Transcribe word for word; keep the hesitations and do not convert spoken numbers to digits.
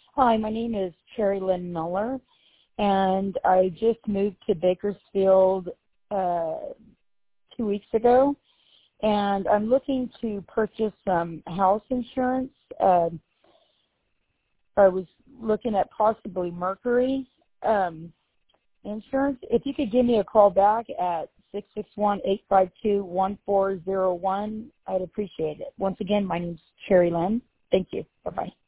Hi, my name is Cherry Lynn Muller, and I just moved to Bakersfield uh, two weeks ago, and I'm looking to purchase some house insurance. Uh, I was looking at possibly Mercury um, insurance. If you could give me a call back at six six one, eight five two, one four zero one, I'd appreciate it. Once again, my name's Cherry Lynn. Thank you. Bye-bye.